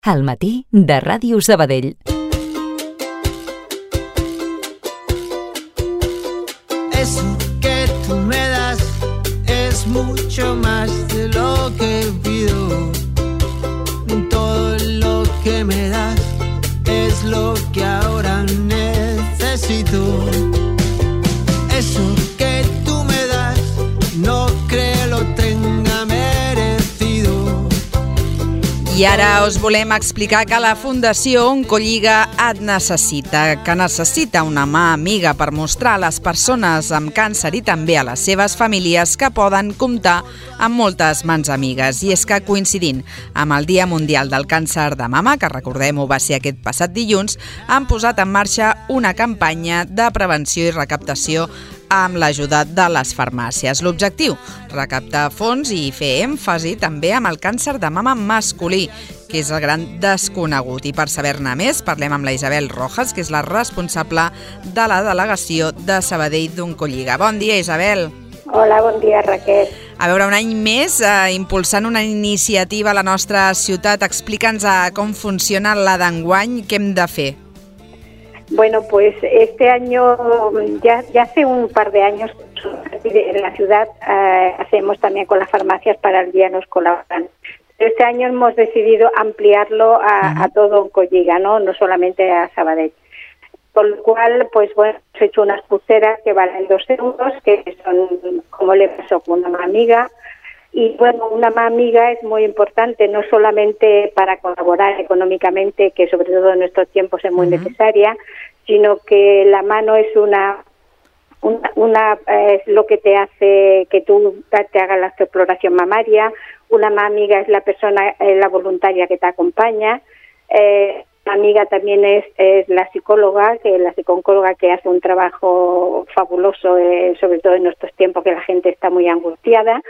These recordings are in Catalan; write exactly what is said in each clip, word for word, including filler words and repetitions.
Al matí de Ràdio Sabadell. Eso que tú me das es mucho más de lo que pido. Todo lo que me das es lo que ahora necesito. Eso que tú me das no creo lo tenga merecido. I ara us volem explicar que la Fundació Oncolliga et necessita, que necessita una mà amiga per mostrar a les persones amb càncer i també a les seves famílies que poden comptar amb moltes mans amigues. I és que coincidint amb el Dia Mundial del Càncer de Mama, que recordem-ho va ser aquest passat dilluns, han posat en marxa una campanya de prevenció i recaptació amb l'ajuda de les farmàcies. L'objectiu, recaptar fons i fer èmfasi també amb el càncer de mama masculí, que és el gran desconegut. I per saber-ne més, parlem amb la Isabel Rojas, que és la responsable de la delegació de Sabadell d'Oncolliga. Bon dia, Isabel. Hola, bon dia, Raquel. A veure, un any més, eh, impulsant una iniciativa a la nostra ciutat. Explica'ns eh, com funciona la d'enguany, què hem de fer. Bueno, pues este año, ya, ya hace un par de años, en la ciudad eh, hacemos también con las farmacias para el día, nos colaboran. Este año hemos decidido ampliarlo a, uh-huh. a todo Oncolliga, ¿no? No solamente a Sabadell. Con lo cual, pues bueno, hemos hecho unas pulseras que valen dos euros, que son como le pasó con una amiga. Y bueno, una amiga es muy importante, no solamente para colaborar económicamente, que sobre todo en estos tiempos es muy uh-huh. necesaria, sino que la mano es una, una, una es lo que te hace que tú te hagas la exploración mamaria. Una amiga es la persona, eh, la voluntaria que te acompaña. Eh, la amiga también es, es la psicóloga, que la psicóloga que hace un trabajo fabuloso, eh, sobre todo en estos tiempos que la gente está muy angustiada.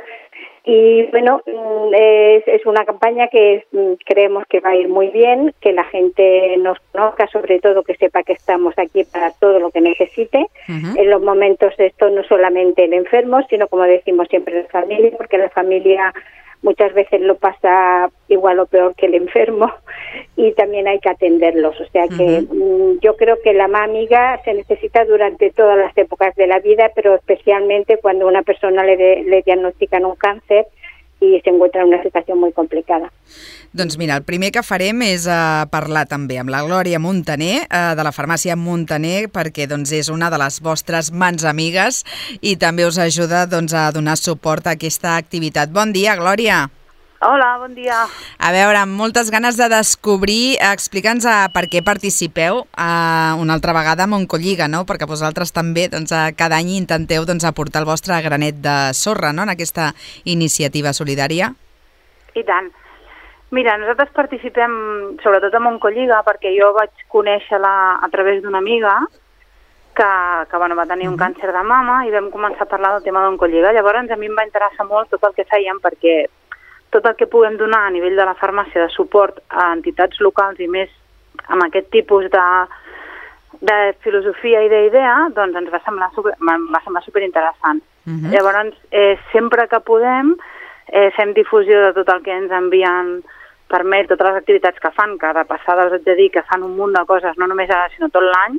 Y bueno, es, es una campaña que creemos que va a ir muy bien, que la gente nos conozca, sobre todo que sepa que estamos aquí para todo lo que necesite. Uh-huh. En los momentos esto no solamente el enfermo, sino como decimos siempre la familia, porque la familia muchas veces lo pasa igual o peor que el enfermo y también hay que atenderlos. O sea que uh-huh. yo creo que la más amiga se necesita durante todas las épocas de la vida, pero especialmente cuando una persona le, de, le diagnostican un càncer i se encuentra en una situació molt complicada. Doncs mira, el primer que farem és uh, parlar també amb la Glòria Montaner, uh, de la farmàcia Montaner, perquè doncs, és una de les vostres mans amigues i també us ajuda doncs, a donar suport a aquesta activitat. Bon dia, Glòria. Hola, bon dia. A veure, amb moltes ganes de descobrir, explica'ns uh, per què participeu uh, una altra vegada amb Oncolliga, no? Perquè vosaltres també doncs, uh, cada any intenteu doncs, aportar el vostre granet de sorra, no?, en aquesta iniciativa solidària. I tant. Mira, nosaltres participem sobretot amb Oncolliga perquè jo vaig conèixer-la a través d'una amiga que, que bueno, va tenir un uh-huh. càncer de mama i vam començar a parlar del tema d'Oncolliga. Llavors a mi em va interessar molt tot el que fèiem perquè tot el que puguem donar a nivell de la farmàcia de suport a entitats locals i més amb aquest tipus de, de filosofia i d'idea, doncs ens va semblar, super, va semblar superinteressant. Uh-huh. Llavors, eh, sempre que podem, eh, fem difusió de tot el que ens envien per mail, totes les activitats que fan, que de passada us haig de dir que fan un munt de coses, no només ara, sinó tot l'any,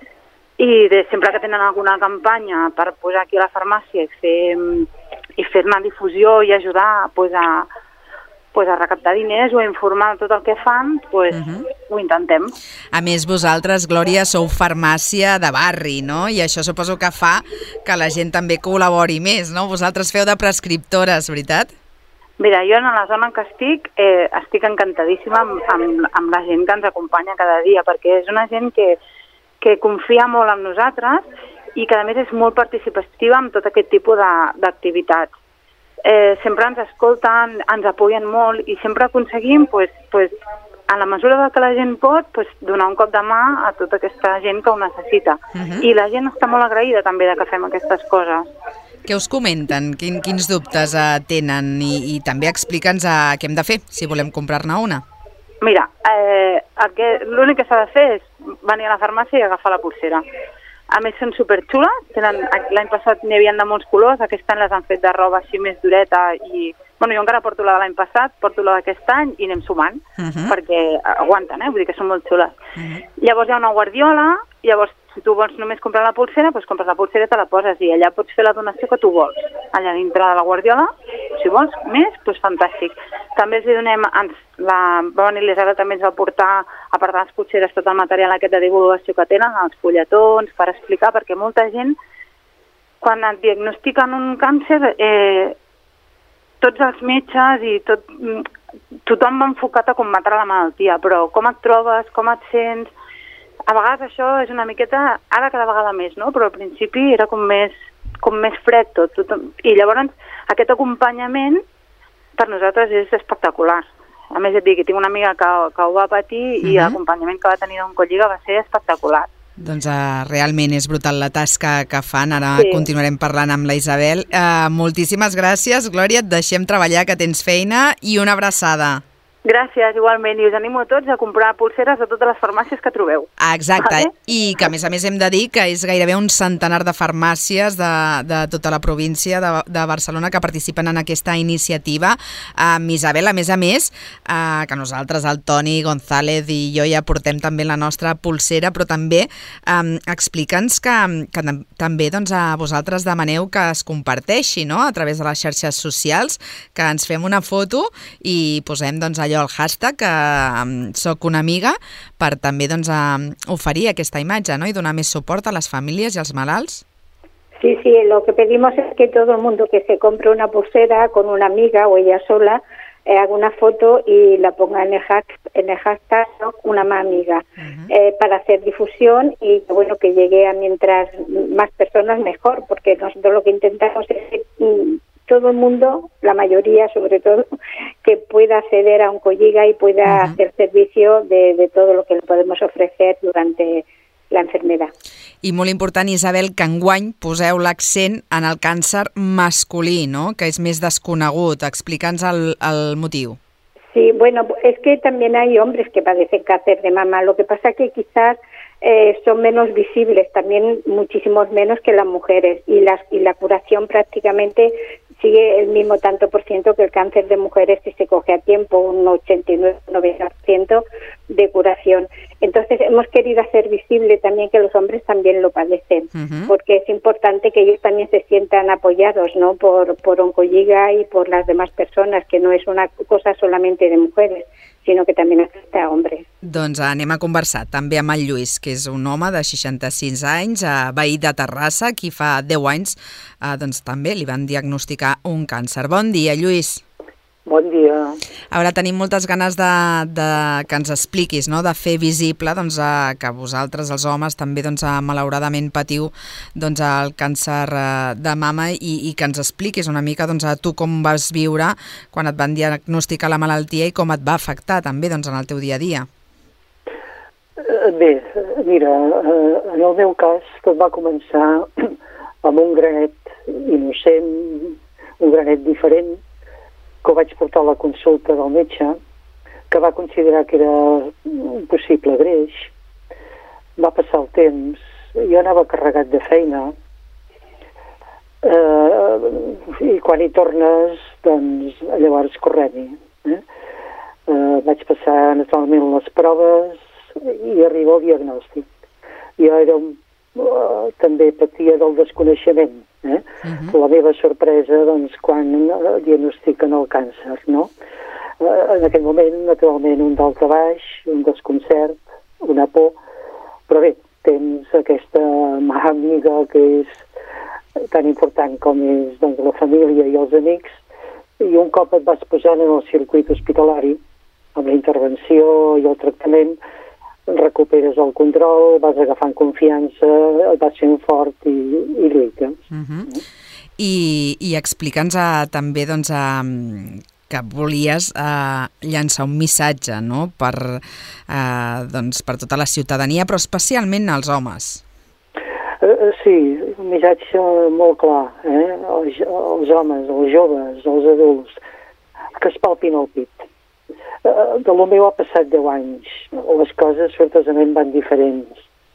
i de, sempre que tenen alguna campanya per posar aquí a la farmàcia i fer, i fer-ne difusió i ajudar pues, a, pues, a recaptar diners o a informar tot el que fan, pues, uh-huh. ho intentem. A més, vosaltres, Glòria, sou farmàcia de barri, no? I això suposo que fa que la gent també col·labori més, no? Vosaltres feu de prescriptores, veritat? Mira, jo en la zona en què estic, eh, estic encantadíssima amb, amb, amb la gent que ens acompanya cada dia, perquè és una gent que que confia molt en nosaltres i que a més és molt participativa en tot aquest tipus d'activitats. Eh, sempre ens escolten, ens apoyen molt i sempre aconseguim, pues, pues, a la mesura del que la gent pot, pues, donar un cop de mà a tota aquesta gent que ho necessita. Uh-huh. I la gent està molt agraïda també de que fem aquestes coses. Què us comenten? Quin, quins dubtes uh, tenen? I, i també explica'ns uh, què hem de fer si volem comprar-ne una. Mira, eh, l'únic que s'ha de fer és venir a la farmàcia i agafar la pulsera. A més, són superxules. Tenen, l'any passat n'hi havia de molts colors, aquest any les han fet de roba així més dureta i... Bueno, jo encara porto la de l'any passat, porto la d'aquest any i anem sumant, uh -huh. perquè aguanten, eh? Vull dir que són molt xules. Uh -huh. Llavors hi ha una guardiola, llavors si tu vols només comprar la pulsera, doncs compres la pulsera i te la poses i allà pots fer la donació que tu vols. Allà dintre de la guardiola, si vols més, doncs fantàstic. També els hi donem, ens, la, va venir l'Isabel, també ens va portar, a part de les pulseres, tot el material aquest de divulgació que tenen, els fulletons, per explicar, perquè molta gent, quan et diagnostiquen un càncer, eh, tots els metges i tot, tothom va enfocat a combatre la malaltia, però com et trobes, com et sents... A vegades això és una miqueta, ara cada vegada més, no? Però al principi era com més, com més fred tot, tot. I llavors aquest acompanyament per nosaltres és espectacular. A més et dic que tinc una amiga que, que ho va patir uh-huh. i l'acompanyament que va tenir d'Oncolliga va ser espectacular. Doncs uh, realment és brutal la tasca que fan. Ara sí. continuarem parlant amb la Isabel. Uh, moltíssimes gràcies, Glòria, et deixem treballar, que tens feina, i una abraçada. Gràcies, igualment, i us animo a tots a comprar pulseres a totes les farmàcies que trobeu. Exacte, vale? I que a més a més hem de dir que és gairebé un centenar de farmàcies de, de tota la província de, de Barcelona que participen en aquesta iniciativa. Um, Isabel, a més a més, uh, que nosaltres, el Toni González i jo ja portem també la nostra pulsera, però també um, explica'ns que, que també doncs, a vosaltres demaneu que es comparteixi, no?, a través de les xarxes socials, que ens fem una foto i posem doncs, allò el hashtag que um, soc una amiga per també doncs, um, oferir aquesta imatge, ¿no?, y donar més suport a les famílies i als malalts. Sí, sí, lo que pedimos es que todo el mundo que se compre una pulsera con una amiga o ella sola eh, haga una foto y la ponga en el hashtag, en el hashtag ¿no?, una más amiga, uh-huh. eh, para hacer difusión y bueno, que llegue a mientras más personas mejor, porque nosotros lo que intentamos es que mm, todo el mundo, la mayoría sobre todo, que pueda acceder a Oncolliga y pueda uh-huh. hacer servicio de, de todo lo que le podemos ofrecer durante la enfermedad. I molt important, Isabel, que enguany poseu l'accent en el càncer masculí, no?, que és més desconegut. Explica'ns el, el motiu. Sí, bueno, es que también hay hombres que padecen cáncer de mama. Lo que pasa que quizás eh, son menos visibles, también muchísimos menos que las mujeres. Y, las, y la curación prácticamente sigue el mismo tanto por ciento que el cáncer de mujeres si se coge a tiempo, un ochenta y nueve noventa por ciento de curación. Entonces hemos querido hacer visible también que los hombres también lo padecen, uh-huh. porque es importante que ellos también se sientan apoyados, ¿no?, por, por Oncolliga y por las demás personas, que no es una cosa solamente de mujeres, sinó que també afecta a hombres. Doncs anem a conversar també amb el Lluís, que és un home de seixanta-sis anys, veí de Terrassa, qui fa deu anys eh, doncs també li van diagnosticar un càncer. Bon dia, Lluís. Bon dia. Ara tenim moltes ganes de, de que ens expliquis, no?, de fer visible doncs, a, que vosaltres, els homes, també doncs, a, malauradament patiu doncs, el càncer eh, de mama i, i que ens expliquis una mica doncs, a tu com vas viure quan et van diagnosticar la malaltia i com et va afectar també doncs, en el teu dia a dia. Bé, mira, en el meu cas tot va començar amb un granet innocent, un granet diferent, que ho vaig portar a la consulta del metge, que va considerar que era un possible greix. Va passar el temps, jo anava carregat de feina, eh, i quan hi tornes, doncs llavors correm-hi. Eh? Eh, vaig passar naturalment les proves i arriba el diagnòstic. Jo era un, uh, també patia del desconeixement. Eh? Uh-huh. La meva sorpresa, doncs, quan uh, diagnostiquen el càncer, no? Uh, en aquell moment, naturalment, un daltabaix, un desconcert, una por, però bé, tens aquesta mà amiga que és tan important com és doncs, la família i els amics, i un cop et vas posant en el circuit hospitalari, amb la intervenció i el tractament, recuperes el control, vas agafant confiança, et vas fent fort i, i lluites. Uh-huh. I, i explica'ns a, també doncs, a, que volies a, llançar un missatge, no?, per, a, doncs, per tota la ciutadania, però especialment als homes. Uh, sí, un missatge molt clar, eh? Els, els homes, els joves, els adults, que es palpin el pit. De lo meu ha passat deu anys. Les coses sortosament van diferents.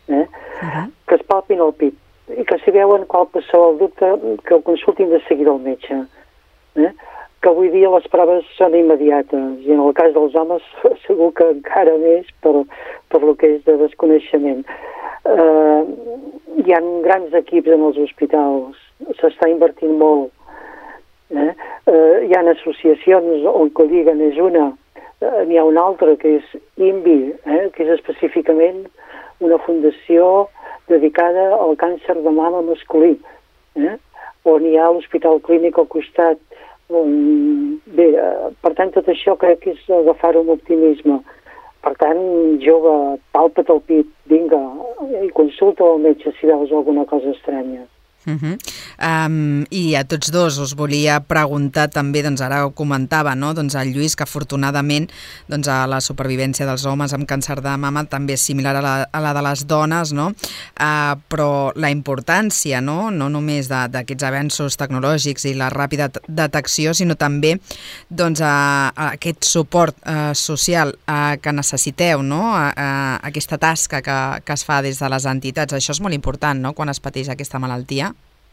eh? Uh-huh. Que es palpin el pit i que si veuen qualsevol dubte que el consultin de seguida al metge. Eh? Que avui dia les proves són immediates i en el cas dels homes segur que encara més per, per lo que és de desconeixement. Eh, hi ha grans equips en els hospitals, s'està invertint molt. Eh? Eh, hi ha associacions, Oncolliga n'és una, eh, n'hi ha una altra que és I N V I, eh? que és específicament una fundació dedicada al càncer de mama masculí, eh? on hi ha l'Hospital Clínic al costat. Bé, per tant, tot això crec que és agafar-ho amb optimisme. Per tant, jove, palpa't el pit, vinga, i consulta al metge si veus alguna cosa estranya. Uh-huh. Um, I a tots dos us volia preguntar també, doncs ara ho comentava, no? Doncs el Lluís, que afortunadament doncs, a la supervivència dels homes amb càncer de mama també és similar a la, a la de les dones, no? Uh, però la importància, no, no només d'aquests avenços tecnològics i la ràpida detecció, sinó també doncs, a, a aquest suport uh, social uh, que necessiteu, no? A, a aquesta tasca que, que es fa des de les entitats. Això és molt important, no?, quan es pateix aquesta malaltia.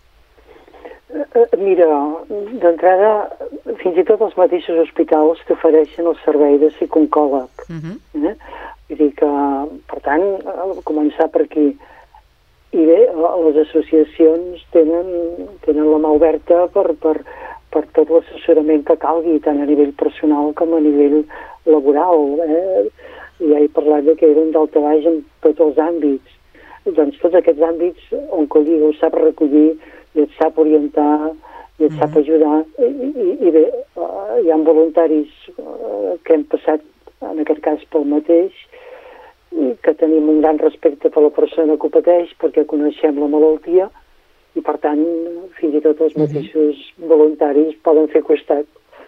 Mira, d'entrada, fins i tot els mateixos hospitals t'ofereixen el servei de psicooncòleg. Uh-huh. eh? Vull dir que, per tant, començar per aquí. I bé, les associacions tenen, tenen la mà oberta per, per, per tot l'assessorament que calgui, tant a nivell personal com a nivell laboral. Eh? Ja he parlat que era un daltabaix en tots els àmbits. Doncs tots aquests àmbits, Oncolliga ho sap recollir i et sap orientar i et sap ajudar. I, i, i bé, uh, hi ha voluntaris uh, que hem passat, en aquest cas, pel mateix, i que tenim un gran respecte per la persona que ho pateix perquè coneixem la malaltia i, per tant, fins i tot els mateixos voluntaris poden fer costat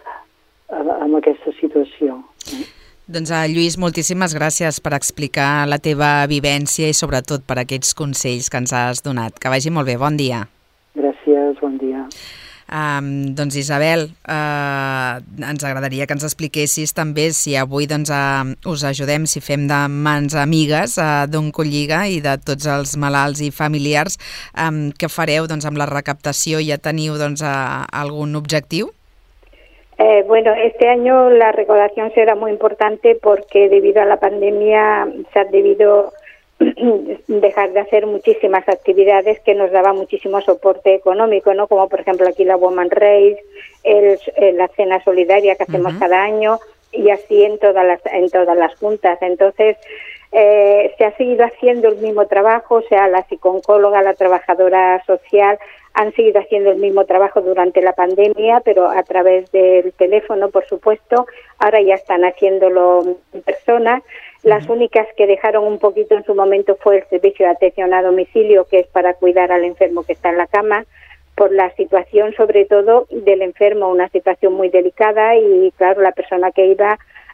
amb aquesta situació. Doncs, Lluís, moltíssimes gràcies per explicar la teva vivència i sobretot per aquests consells que ens has donat. Que vagi molt bé, bon dia. Gràcies, bon dia. Um, doncs Isabel, uh, ens agradaria que ens expliquessis també si avui doncs, uh, us ajudem, si fem de mans amigues uh, d'Oncolliga i de tots els malalts i familiars, um, què fareu doncs, amb la recaptació? Ja teniu doncs, uh, algun objectiu? Eh, bueno, este año la recaudación será muy importante porque debido a la pandemia se han debido dejar de hacer muchísimas actividades que nos daban muchísimo soporte económico, ¿no? Como por ejemplo aquí la Woman Race, el, el, la cena solidaria que hacemos uh-huh. cada año y así en todas las en todas las juntas. Entonces eh, se ha seguido haciendo el mismo trabajo, o sea, la psicooncóloga, la trabajadora social han seguido haciendo el mismo trabajo durante la pandemia, pero a través del teléfono, por supuesto. Ahora ya están haciéndolo en persona. Las únicas que dejaron un poquito en su momento fue el servicio de atención a domicilio, que es para cuidar al enfermo que está en la cama, por la situación sobre todo del enfermo, una situación muy delicada y claro, la persona que iba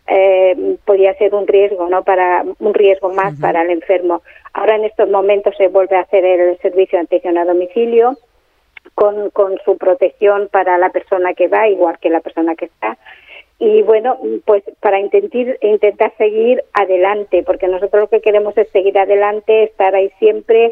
eh, podía ser un riesgo, ¿no? Para un riesgo más uh-huh. para el enfermo. Ahora en estos momentos se vuelve a hacer el servicio de atención a domicilio con, con su protección para la persona que va, igual que la persona que está. Y bueno, pues para intentar, intentar seguir adelante, porque nosotros lo que queremos es seguir adelante, estar ahí siempre.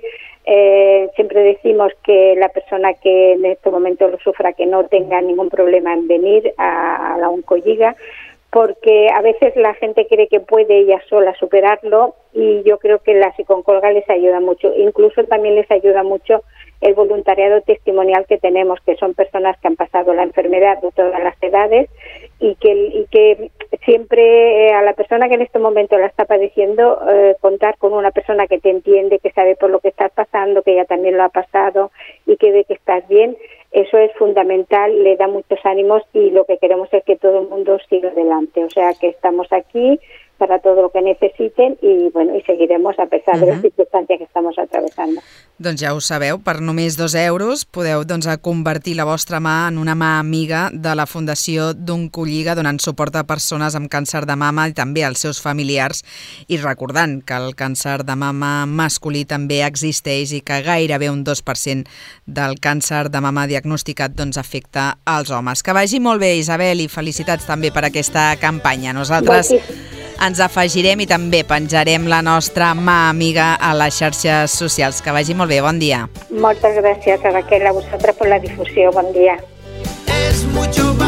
Eh, siempre decimos que la persona que en este momento lo sufra, que no tenga ningún problema en venir a, a la Oncolliga, porque a veces la gente cree que puede ella sola superarlo y yo creo que la psicooncóloga les ayuda mucho. Incluso también les ayuda mucho el voluntariado testimonial que tenemos, que son personas que han pasado la enfermedad de todas las edades y que, y que siempre eh, a la persona que en este momento la está padeciendo, eh, contar con una persona que te entiende, que sabe por lo que estás pasando, que ella también lo ha pasado y que ve que estás bien, eso es fundamental, le da muchos ánimos y lo que queremos es que todo el mundo siga adelante. O sea que estamos aquí para todo lo que necesiten i, bueno, i seguiremos a pesar uh-huh. de les circumstàncies que estamos atravesando. Doncs ja ho sabeu, per només dos euros podeu doncs, convertir la vostra mà en una mà amiga de la Fundació d'Oncolliga donant suport a persones amb càncer de mama i també als seus familiars i recordant que el càncer de mama masculí també existeix i que gairebé un dos per cent del càncer de mama diagnosticat doncs, afecta als homes. Que vagi molt bé, Isabel, i felicitats també per aquesta campanya. Nosaltres... ens afegirem i també penjarem la nostra mà amiga a les xarxes socials. Que vagi molt bé, bon dia. Moltes gràcies a Raquel, a vosaltres per la difusió, bon dia. Es mucho